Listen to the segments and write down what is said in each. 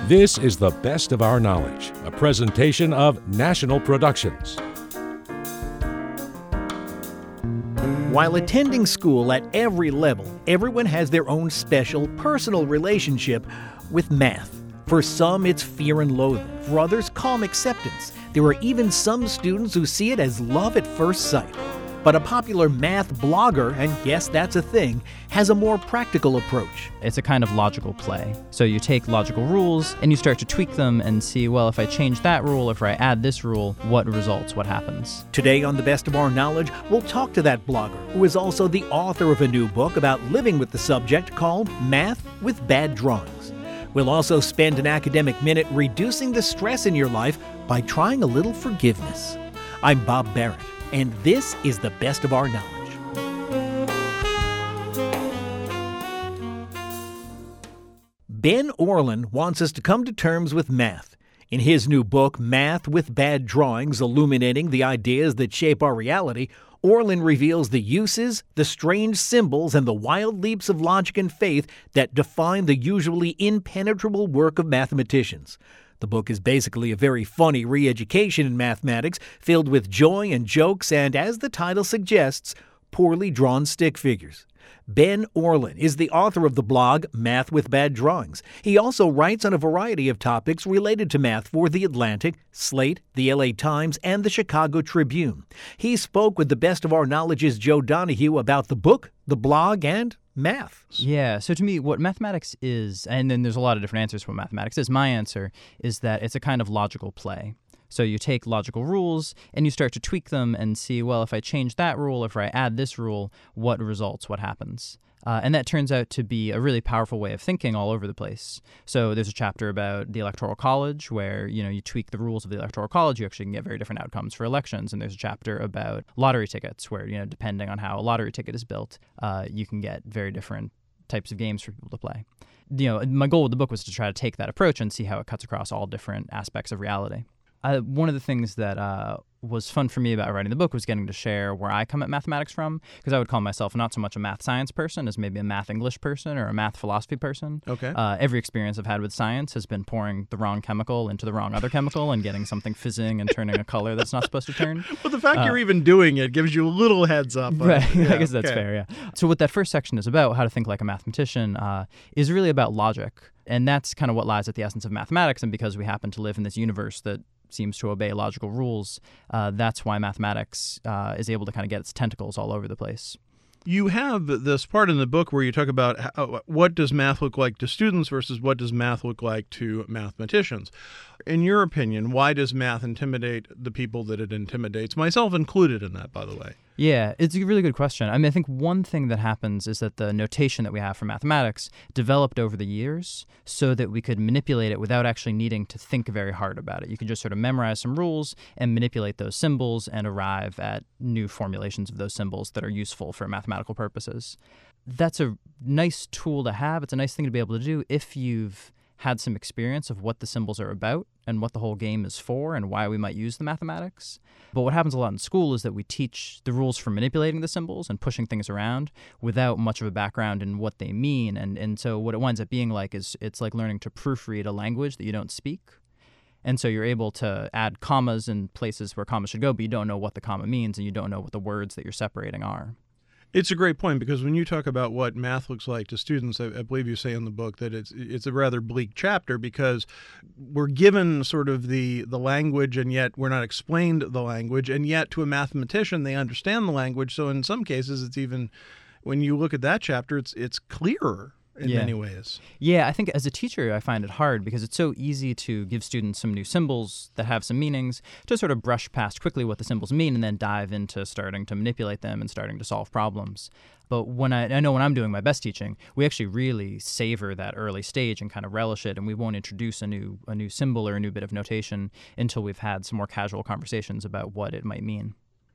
This is the Best of Our Knowledge, a presentation of National Productions. While attending school at every level, everyone has their own special, personal relationship with math. For some, it's fear and loathing. For others, calm acceptance. There are even some students who see it as love at first sight. But a popular math blogger, and yes, that's a thing, has a more practical approach. It's a kind of logical play. So you take logical rules and you start to tweak them and see, well, if I change that rule, if I add this rule, what results, what happens? Today on The Best of Our Knowledge, we'll talk to that blogger, who is also the author of a new book about living with the subject called Math with Bad Drawings. We'll also spend an academic minute reducing the stress in your life by trying a little forgiveness. I'm Bob Barrett, and this is The Best of Our Knowledge. Ben Orlin wants us to come to terms with math. In his new book, Math with Bad Drawings, Illuminating the Ideas That Shape Our Reality, Orlin reveals the uses, the strange symbols, and the wild leaps of logic and faith that define the usually impenetrable work of mathematicians. The book is basically a very funny re-education in mathematics, filled with joy and jokes and, as the title suggests, poorly drawn stick figures. Ben Orlin is the author of the blog Math with Bad Drawings. He also writes on a variety of topics related to math for The Atlantic, Slate, the LA Times, and the Chicago Tribune. He spoke with The Best of Our Knowledge's Joe Donahue about the book, the blog, and math. Yeah, so to me, what mathematics is, and then there's a lot of different answers for what mathematics is, my answer is that it's a kind of logical play. So you take logical rules and you start to tweak them and see, well, if I change that rule, if I add this rule, what results, what happens? And that turns out to be a really powerful way of thinking all over the place. So there's a chapter about the Electoral College where, you tweak the rules of the Electoral College, you actually can get very different outcomes for elections. And there's a chapter about lottery tickets where, depending on how a lottery ticket is built, you can get very different types of games for people to play. My goal with the book was to try to take that approach and see how it cuts across all different aspects of reality. One of the things that was fun for me about writing the book was getting to share where I come at mathematics from, because I would call myself not so much a math science person as maybe a math English person or a math philosophy person. Okay. Every experience I've had with science has been pouring the wrong chemical into the wrong other chemical and getting something fizzing and turning a color that's not supposed to turn. Well, the fact you're even doing it gives you a little heads up. Right. Yeah, I guess that's fair, yeah. So what that first section is about, how to think like a mathematician, is really about logic. And that's kind of what lies at the essence of mathematics. And because we happen to live in this universe that seems to obey logical rules, that's why mathematics is able to kind of get its tentacles all over the place. You have this part in the book where you talk about what does math look like to students versus what does math look like to mathematicians. In your opinion, why does math intimidate the people that it intimidates? Myself included in that, by the way. Yeah, it's a really good question. I think one thing that happens is that the notation that we have for mathematics developed over the years so that we could manipulate it without actually needing to think very hard about it. You can just sort of memorize some rules and manipulate those symbols and arrive at new formulations of those symbols that are useful for mathematical purposes. That's a nice tool to have. It's a nice thing to be able to do if you've had some experience of what the symbols are about and what the whole game is for and why we might use the mathematics. But what happens a lot in school is that we teach the rules for manipulating the symbols and pushing things around without much of a background in what they mean. And so what it winds up being like is it's like learning to proofread a language that you don't speak. And so you're able to add commas in places where commas should go, but you don't know what the comma means and you don't know what the words that you're separating are. It's a great point because when you talk about what math looks like to students, I believe you say in the book that it's a rather bleak chapter because we're given sort of the language and yet we're not explained the language, and yet to a mathematician they understand the language. So in some cases it's even, when you look at that chapter, it's clearer in many ways. Yeah, I think as a teacher, I find it hard because it's so easy to give students some new symbols that have some meanings to sort of brush past quickly what the symbols mean and then dive into starting to manipulate them and starting to solve problems. But when I know when I'm doing my best teaching, we actually really savor that early stage and kind of relish it, and we won't introduce a new symbol or a new bit of notation until we've had some more casual conversations about what it might mean.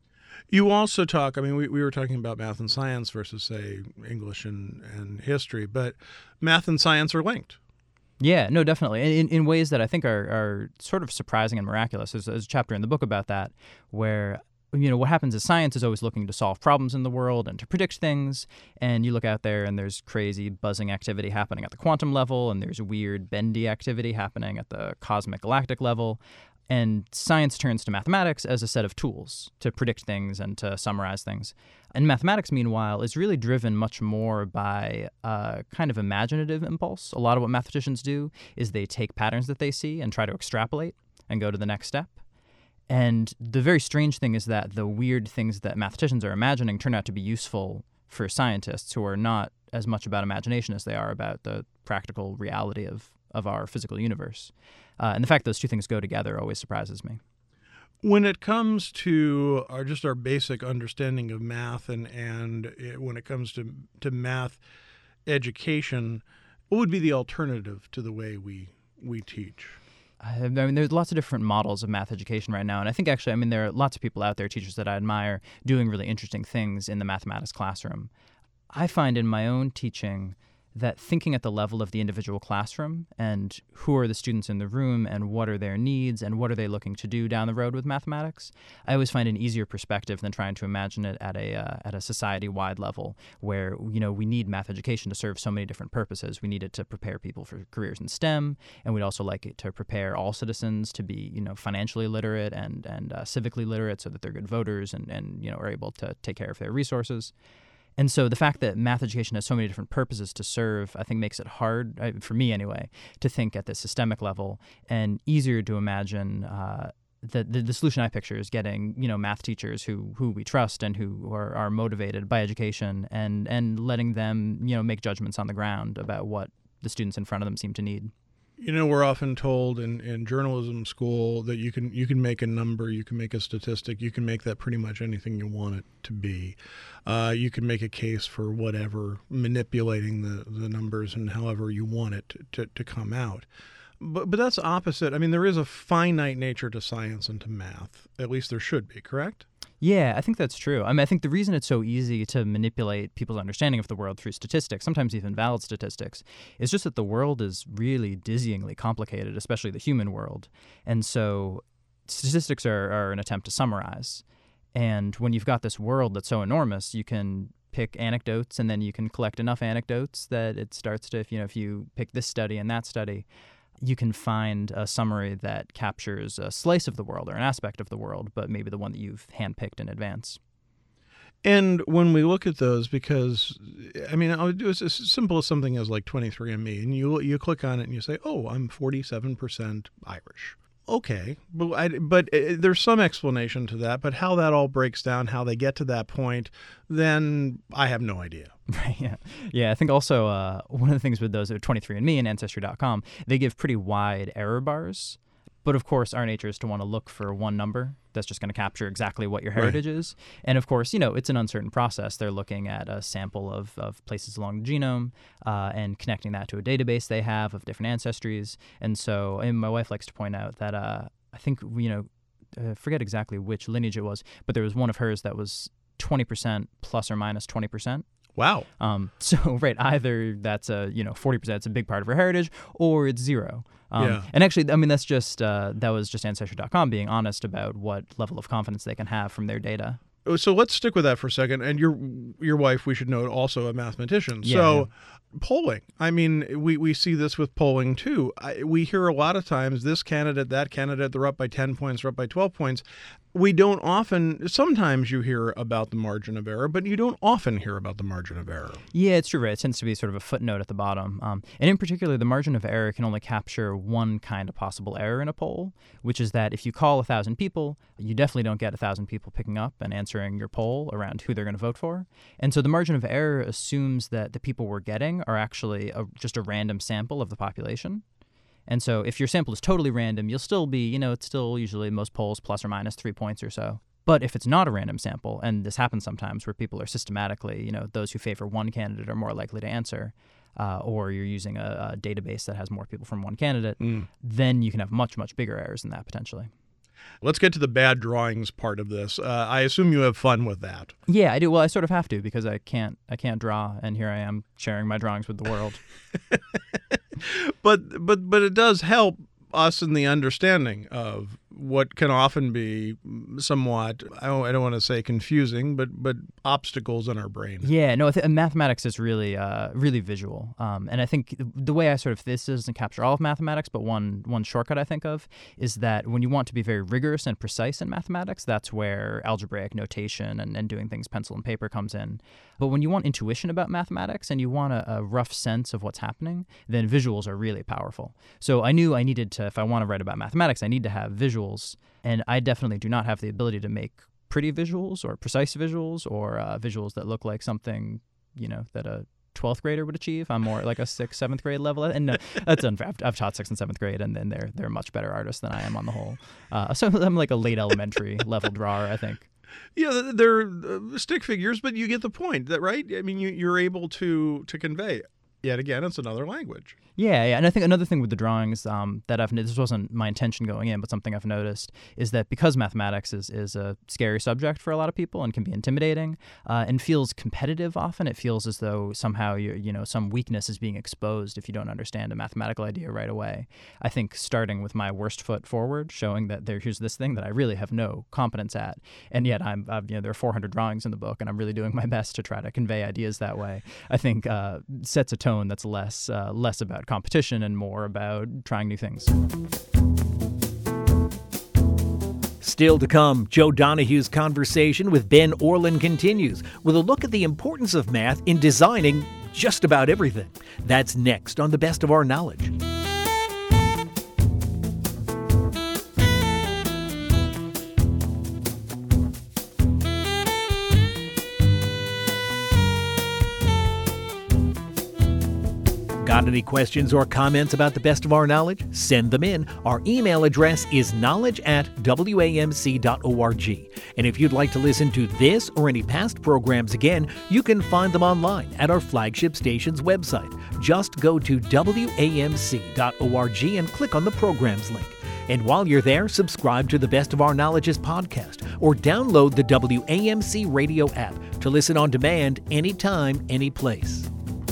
You also talk, we were talking about math and science versus, say, English and history, but math and science are linked. Yeah, no, definitely. In ways that I think are sort of surprising and miraculous. There's a chapter in the book about that where what happens is science is always looking to solve problems in the world and to predict things. And you look out there and there's crazy buzzing activity happening at the quantum level, and there's weird bendy activity happening at the cosmic galactic level. And science turns to mathematics as a set of tools to predict things and to summarize things. And mathematics, meanwhile, is really driven much more by a kind of imaginative impulse. A lot of what mathematicians do is they take patterns that they see and try to extrapolate and go to the next step. And the very strange thing is that the weird things that mathematicians are imagining turn out to be useful for scientists who are not as much about imagination as they are about the practical reality of our physical universe. And the fact those two things go together always surprises me. When it comes to our basic understanding of math and when it comes to math education, what would be the alternative to the way we teach? I mean, there's lots of different models of math education right now. And I think actually, there are lots of people out there, teachers that I admire, doing really interesting things in the mathematics classroom. I find in my own teaching that thinking at the level of the individual classroom and who are the students in the room and what are their needs and what are they looking to do down the road with mathematics, I always find an easier perspective than trying to imagine it at a society-wide level where, we need math education to serve so many different purposes. We need it to prepare people for careers in STEM, and we'd also like it to prepare all citizens to be, financially literate and civically literate so that they're good voters and are able to take care of their resources. And so the fact that math education has so many different purposes to serve, I think makes it hard, for me anyway, to think at the systemic level and easier to imagine that the solution I picture is getting, math teachers who we trust and who are motivated by education and letting them, make judgments on the ground about what the students in front of them seem to need. We're often told in journalism school that you can make a number, you can make a statistic, you can make that pretty much anything you want it to be. You can make a case for whatever, manipulating the numbers and however you want it to come out. But that's opposite. There is a finite nature to science and to math. At least there should be, correct? Yeah, I think that's true. I think the reason it's so easy to manipulate people's understanding of the world through statistics, sometimes even valid statistics, is just that the world is really dizzyingly complicated, especially the human world. And so statistics are an attempt to summarize. And when you've got this world that's so enormous, you can pick anecdotes and then you can collect enough anecdotes that it starts to, if you pick this study and that study, you can find a summary that captures a slice of the world or an aspect of the world, but maybe the one that you've handpicked in advance. And when we look at those, because, I'll do as simple as something as like 23andMe, and you click on it and you say, oh, I'm 47% Irish. Okay, but there's some explanation to that, but how that all breaks down, how they get to that point, then I have no idea. Right, yeah. I think also one of the things with those at 23andMe and Ancestry.com, they give pretty wide error bars. But of course, our nature is to want to look for one number that's just going to capture exactly what your heritage is. And of course, it's an uncertain process. They're looking at a sample of places along the genome and connecting that to a database they have of different ancestries. And so my wife likes to point out that I think, I forget exactly which lineage it was, but there was one of hers that was 20% plus or minus 20%. Wow. So, right, either that's 40%, it's a big part of her heritage, or it's zero. And actually, that's just, that was just Ancestry.com being honest about what level of confidence they can have from their data. So let's stick with that for a second. And your wife, we should note, also a mathematician. So polling, we see this with polling too. We hear a lot of times this candidate, that candidate, they're up by 10 points, they're up by 12 points. We don't often, sometimes you hear about the margin of error, but you don't often hear about the margin of error. Yeah, it's true, right? It tends to be sort of a footnote at the bottom. And in particular, the margin of error can only capture one kind of possible error in a poll, which is that if you call 1,000 people, you definitely don't get 1,000 people picking up and answering your poll around who they're going to vote for. And so the margin of error assumes that the people we're getting are actually just a random sample of the population. And so if your sample is totally random, you'll still be, it's still usually most polls plus or minus 3 points or so. But if it's not a random sample, and this happens sometimes where people are systematically, those who favor one candidate are more likely to answer, or you're using a database that has more people from one candidate, then you can have much, much bigger errors than that potentially. Let's get to the bad drawings part of this. I assume you have fun with that. Yeah, I do. Well, I sort of have to because I can't draw, and here I am sharing my drawings with the world. But it does help us in the understanding of what can often be somewhat, I don't want to say confusing, but obstacles in our brain. Yeah, no, mathematics is really really visual. And I think the way I sort of, this doesn't capture all of mathematics, but one shortcut I think of is that when you want to be very rigorous and precise in mathematics, that's where algebraic notation and doing things pencil and paper comes in. But when you want intuition about mathematics and you want a rough sense of what's happening, then visuals are really powerful. So I knew I needed to, if I want to write about mathematics, I need to have visuals. And I definitely do not have the ability to make pretty visuals or precise visuals or visuals that look like something, that a 12th grader would achieve. I'm more like a 6th, 7th grade level. And no, that's unfair. I've taught 6th and 7th grade, and then they're much better artists than I am on the whole. So I'm like a late elementary level drawer, I think. Yeah, they're stick figures, but you get the point, right? I mean, you're able to convey it. Yet again, it's another language. Yeah, and I think another thing with the drawings that this wasn't my intention going in, but something I've noticed is that because mathematics is a scary subject for a lot of people and can be intimidating and feels competitive often, it feels as though somehow some weakness is being exposed if you don't understand a mathematical idea right away. I think starting with my worst foot forward, showing that here's this thing that I really have no competence at, and yet there are 400 drawings in the book, and I'm really doing my best to try to convey ideas that way. I think sets a tone that's less about competition and more about trying new things. Still to come, Joe Donahue's conversation with Ben Orlin continues with a look at the importance of math in designing just about everything. That's next on The Best of Our Knowledge. Got any questions or comments about The Best of Our Knowledge? Send them in. Our email address is knowledge@wamc.org. And if you'd like to listen to this or any past programs again, you can find them online at our flagship station's website. Just go to wamc.org and click on the programs link. And while you're there, subscribe to the Best of Our Knowledge's podcast or download the WAMC radio app to listen on demand anytime, any place.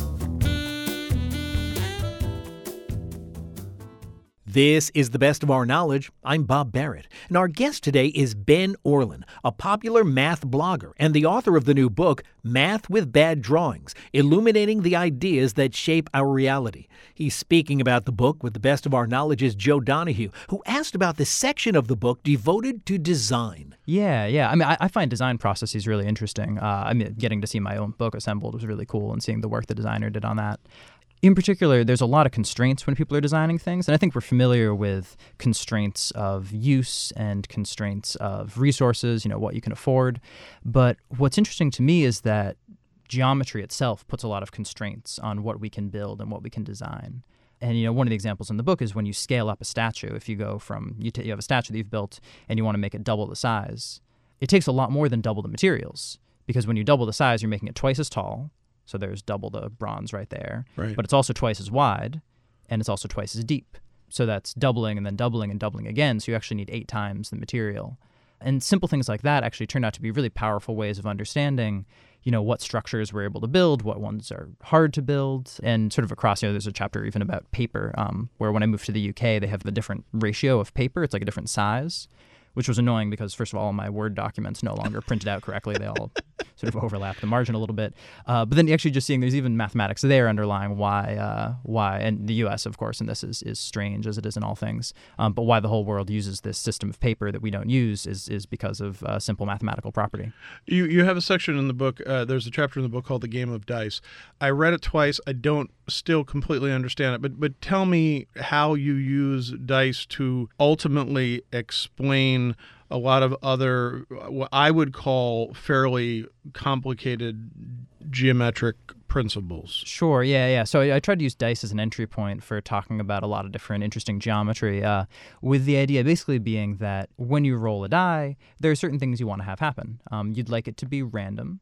This is The Best of Our Knowledge. I'm Bob Barrett, and our guest today is Ben Orlin, a popular math blogger and the author of the new book, Math with Bad Drawings, Illuminating the Ideas That Shape Our Reality. He's speaking about the book with The Best of Our Knowledge's Joe Donahue, who asked about the section of the book devoted to design. Yeah. I mean, I find design processes really interesting. Getting to see my own book assembled was really cool, and seeing the work the designer did on that. In particular, there's a lot of constraints when people are designing things, and I think we're familiar with constraints of use and constraints of resources, what you can afford. But what's interesting to me is that geometry itself puts a lot of constraints on what we can build and what we can design. And, one of the examples in the book is when you scale up a statue. If you go from, you have a statue that you've built and you want to make it double the size, it takes a lot more than double the materials, because when you double the size, you're making it twice as tall. So there's double the bronze right there. Right. But it's also twice as wide, and it's also twice as deep. So that's doubling and then doubling and doubling again. So you actually need 8 times the material. And simple things like that actually turned out to be really powerful ways of understanding, what structures we're able to build, what ones are hard to build. And sort of across, there's a chapter even about paper, where when I moved to the UK, they have a different ratio of paper. It's like a different size, which was annoying because, first of all my Word documents no longer printed out correctly. They all sort of overlap the margin a little bit. But then actually just seeing there's even mathematics there underlying why, and the U.S., of course, and this is strange as it is in all things, but why the whole world uses this system of paper that we don't use is because of simple mathematical property. You have a section in the book, there's a chapter in the book called The Game of Dice. I read it twice. I don't still completely understand it, but tell me how you use dice to ultimately explain a lot of other, what I would call fairly complicated geometric principles. Sure, yeah. So I tried to use dice as an entry point for talking about a lot of different interesting geometry, with the idea basically being that when you roll a die, there are certain things you want to have happen. You'd like it to be random.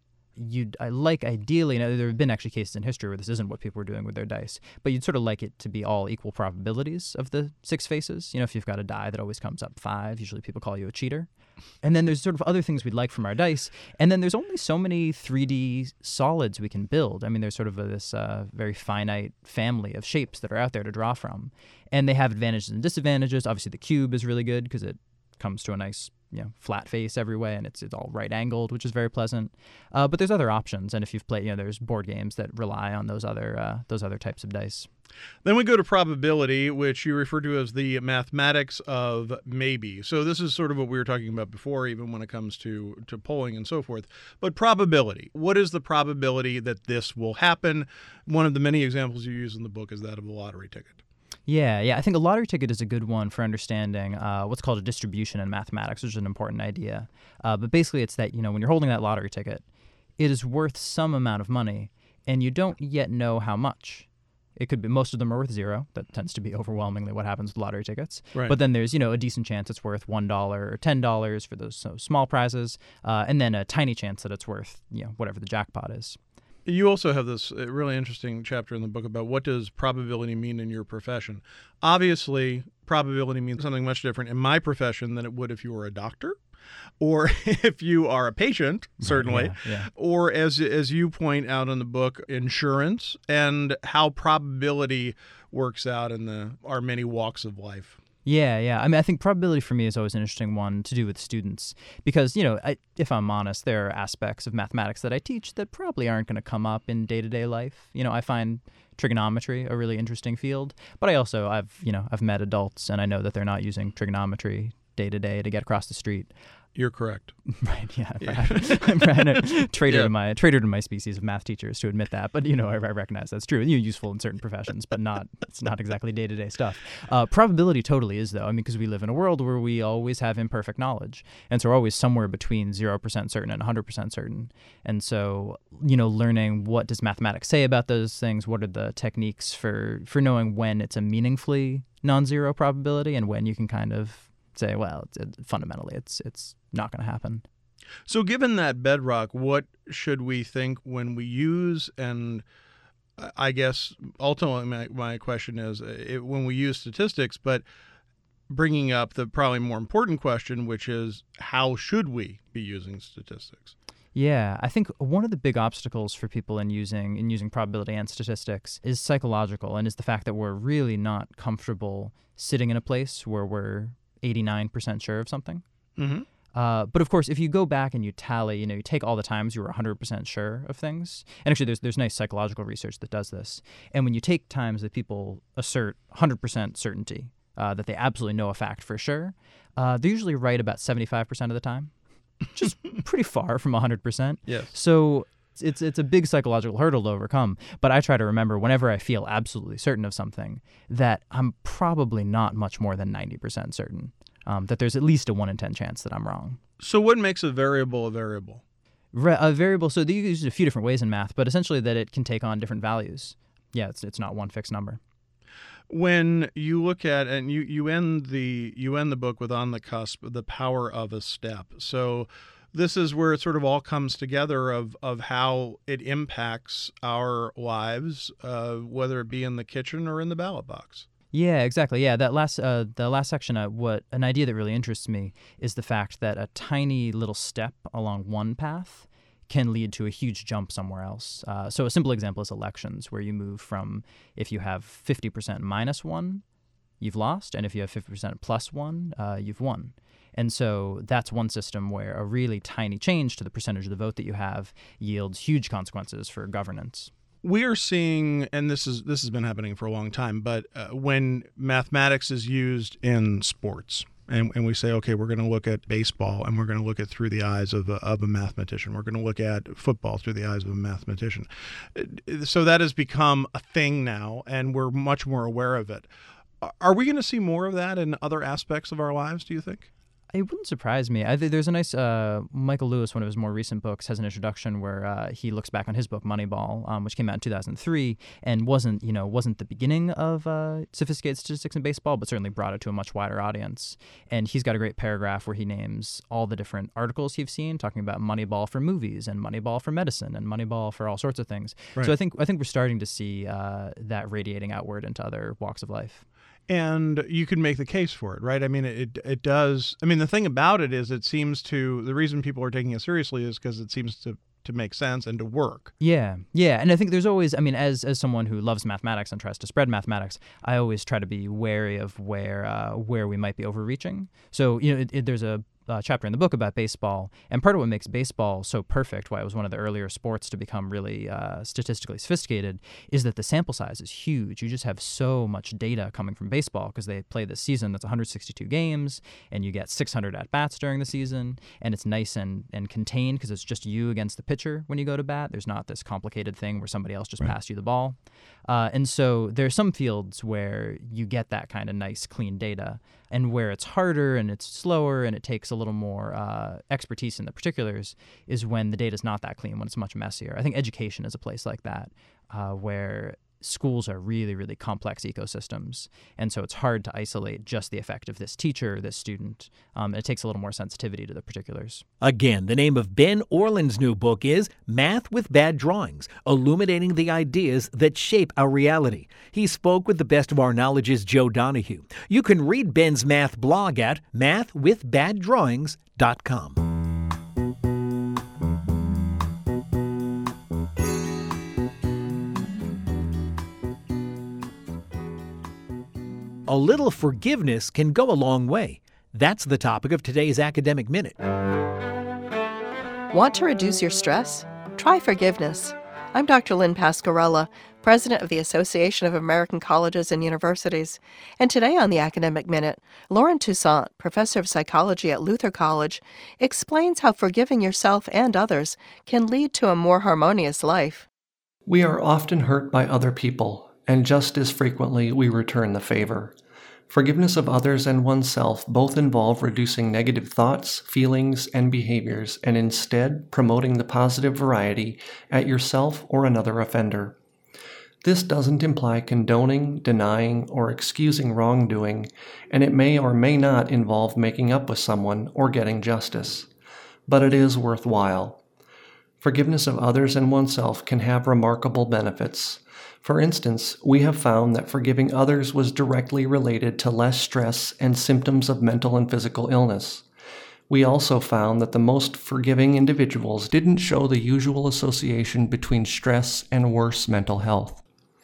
Ideally, there have been actually cases in history where this isn't what people were doing with their dice, but you'd sort of like it to be all equal probabilities of the 6 faces. If you've got a die that always comes up 5, usually people call you a cheater. And then there's sort of other things we'd like from our dice. And then there's only so many 3D solids we can build. I mean, there's sort of this very finite family of shapes that are out there to draw from. And they have advantages and disadvantages. Obviously, the cube is really good because it comes to a nice flat face every way, and it's all right angled, which is very pleasant. But there's other options, and if you've played, there's board games that rely on those other types of dice. Then we go to probability, which you refer to as the mathematics of maybe. So this is sort of what we were talking about before, even when it comes to polling and so forth. But probability, what is the probability that this will happen? One of the many examples you use in the book is that of a lottery ticket. Yeah. I think a lottery ticket is a good one for understanding what's called a distribution in mathematics, which is an important idea. But basically it's that, when you're holding that lottery ticket, it is worth some amount of money, and you don't yet know how much. It could be, most of them are worth zero. That tends to be overwhelmingly what happens with lottery tickets. Right. But then there's, a decent chance it's worth $1 or $10 for those small prizes, and then a tiny chance that it's worth, whatever the jackpot is. You also have this really interesting chapter in the book about what does probability mean in your profession. Obviously, probability means something much different in my profession than it would if you were a doctor, or if you are a patient, certainly, or as you point out in the book, insurance, and how probability works out in our many walks of life. Yeah. I mean, I think probability for me is always an interesting one to do with students because, if I'm honest, there are aspects of mathematics that I teach that probably aren't going to come up in day-to-day life. I find trigonometry a really interesting field, but I've met adults and I know that they're not using trigonometry day-to-day to get across the street. You're correct. Right. Yeah. I'm a traitor to my species of math teachers to admit that, but I recognize that's true. Useful in certain professions, but it's not exactly day-to-day stuff. Probability totally is, though. I mean, because we live in a world where we always have imperfect knowledge, and so we're always somewhere between 0% certain and 100% certain. And so, learning what does mathematics say about those things, what are the techniques for knowing when it's a meaningfully non-zero probability and when you can kind of say, well, fundamentally, it's not going to happen. So given that bedrock, what should we think when we use, and I guess ultimately my question is when we use statistics, but bringing up the probably more important question, which is how should we be using statistics? Yeah, I think one of the big obstacles for people in using probability and statistics is psychological, and is the fact that we're really not comfortable sitting in a place where we're 89% sure of something. Mm-hmm. But of course, if you go back and you tally, you take all the times you were 100% sure of things. And actually, there's nice psychological research that does this. And when you take times that people assert 100% certainty, that they absolutely know a fact for sure, they're usually right about 75% of the time, which is pretty far from 100%. Yes. So it's a big psychological hurdle to overcome. But I try to remember whenever I feel absolutely certain of something that I'm probably not much more than 90% certain. That there's at least a 1 in 10 chance that I'm wrong. So what makes a variable a variable? A variable, so they use it a few different ways in math, but essentially that it can take on different values. Yeah, it's not one fixed number. When you look at, and you end the book with On the Cusp, the power of a step. So this is where it sort of all comes together of how it impacts our lives, whether it be in the kitchen or in the ballot box. Yeah, exactly. Yeah, the last section, an idea that really interests me is the fact that a tiny little step along one path can lead to a huge jump somewhere else. So a simple example is elections, where you move from, if you have 50% minus 1, you've lost, and if you have 50% plus 1, you've won. And so that's one system where a really tiny change to the percentage of the vote that you have yields huge consequences for governance. We are seeing, and this has been happening for a long time, but when mathematics is used in sports, and we say, okay, we're going to look at baseball, and we're going to look at through the eyes of a mathematician. We're going to look at football through the eyes of a mathematician. So that has become a thing now, and we're much more aware of it. Are we going to see more of that in other aspects of our lives, do you think? It wouldn't surprise me. There's a nice Michael Lewis, one of his more recent books, has an introduction where he looks back on his book Moneyball, which came out in 2003, and wasn't the beginning of sophisticated statistics in baseball, but certainly brought it to a much wider audience. And he's got a great paragraph where he names all the different articles he's seen, talking about Moneyball for movies and Moneyball for medicine and Moneyball for all sorts of things. Right. So I think we're starting to see that radiating outward into other walks of life. And you could make the case for it, right? I mean, it does. I mean, the thing about it is the reason people are taking it seriously is because it seems to to make sense and to work. Yeah. And I think there's always, as someone who loves mathematics and tries to spread mathematics, I always try to be wary of where we might be overreaching. So, there's a chapter in the book about baseball, and part of what makes baseball so perfect, why it was one of the earlier sports to become really statistically sophisticated, is that the sample size is huge. You just have so much data coming from baseball because they play this season that's 162 games, and you get 600 at-bats during the season, and it's nice and contained because it's just you against the pitcher when you go to bat. There's not this complicated thing where somebody else just passed you the ball. And so there are some fields where you get that kind of nice, clean data, and where it's harder and it's slower and it takes a little more expertise in the particulars is when the data is not that clean, when it's much messier. I think education is a place like that, where schools are really, really complex ecosystems. And so it's hard to isolate just the effect of this teacher, this student. It takes a little more sensitivity to the particulars. Again, the name of Ben Orland's new book is Math with Bad Drawings, Illuminating the Ideas That Shape Our Reality. He spoke with the Best of Our Knowledge's Joe Donahue. You can read Ben's math blog at mathwithbaddrawings.com. A little forgiveness can go a long way. That's the topic of today's Academic Minute. Want to reduce your stress? Try forgiveness. I'm Dr. Lynn Pasquarella, President of the Association of American Colleges and Universities. And today on the Academic Minute, Lauren Toussaint, Professor of Psychology at Luther College, explains how forgiving yourself and others can lead to a more harmonious life. We are often hurt by other people, and just as frequently we return the favor. Forgiveness of others and oneself both involve reducing negative thoughts, feelings, and behaviors, and instead promoting the positive variety at yourself or another offender. This doesn't imply condoning, denying, or excusing wrongdoing, and it may or may not involve making up with someone or getting justice. But it is worthwhile. Forgiveness of others and oneself can have remarkable benefits. For instance, we have found that forgiving others was directly related to less stress and symptoms of mental and physical illness. We also found that the most forgiving individuals didn't show the usual association between stress and worse mental health.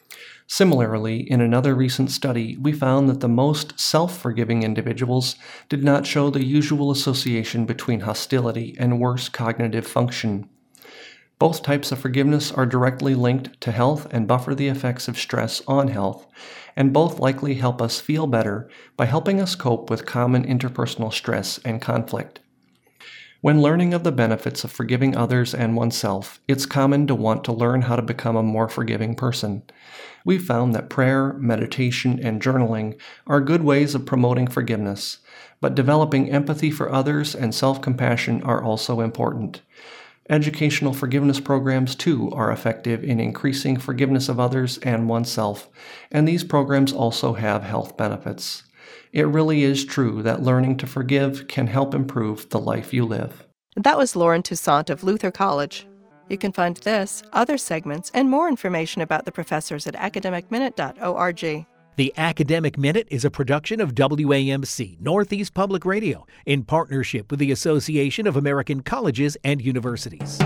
Similarly, in another recent study, we found that the most self-forgiving individuals did not show the usual association between hostility and worse cognitive function. Both types of forgiveness are directly linked to health and buffer the effects of stress on health, and both likely help us feel better by helping us cope with common interpersonal stress and conflict. When learning of the benefits of forgiving others and oneself, it's common to want to learn how to become a more forgiving person. We've found that prayer, meditation, and journaling are good ways of promoting forgiveness, but developing empathy for others and self-compassion are also important. Educational forgiveness programs, too, are effective in increasing forgiveness of others and oneself, and these programs also have health benefits. It really is true that learning to forgive can help improve the life you live. That was Lauren Toussaint of Luther College. You can find this, other segments, and more information about the professors at academicminute.org. The Academic Minute is a production of WAMC, Northeast Public Radio, in partnership with the Association of American Colleges and Universities.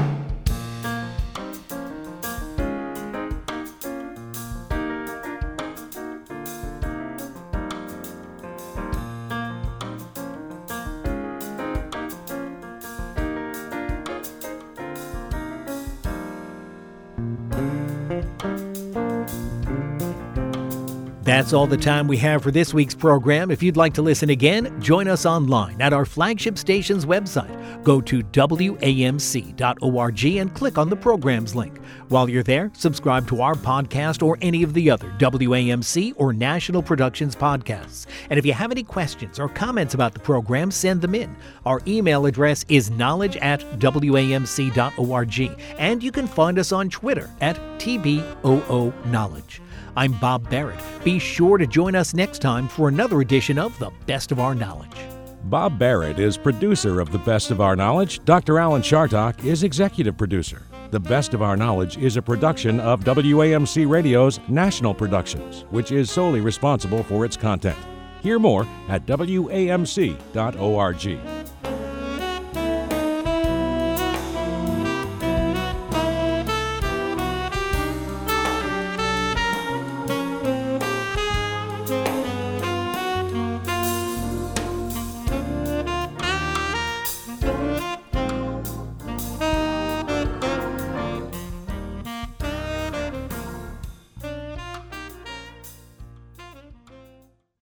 That's all the time we have for this week's program. If you'd like to listen again, join us online at our flagship station's website. Go to WAMC.org and click on the programs link. While you're there, subscribe to our podcast or any of the other WAMC or National Productions podcasts. And if you have any questions or comments about the program, send them in. Our email address is knowledge@WAMC.org. And you can find us on Twitter at TBOO_Knowledge. I'm Bob Barrett. Be sure to join us next time for another edition of The Best of Our Knowledge. Bob Barrett is producer of The Best of Our Knowledge. Dr. Alan Chartock is executive producer. The Best of Our Knowledge is a production of WAMC Radio's National Productions, which is solely responsible for its content. Hear more at WAMC.org.